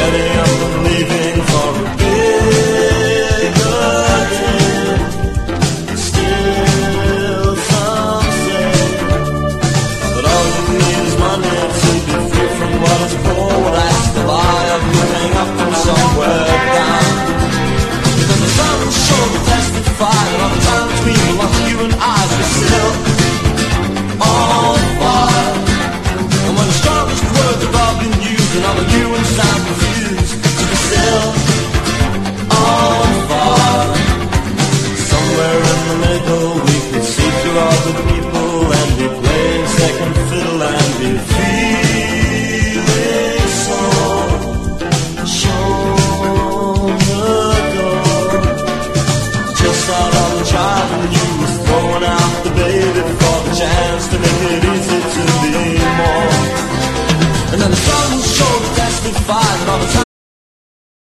getting up and leaving for a bigger dream. Still some say that all you need is money to be free from what is cold. That's the lie of living up from somewhere down. Because the sun showed to testify that all the times people lost you and I were still on fire. And when the strongest words have all been used and all the new and sound refused to be still on fire. Somewhere in the middle we can see through all the people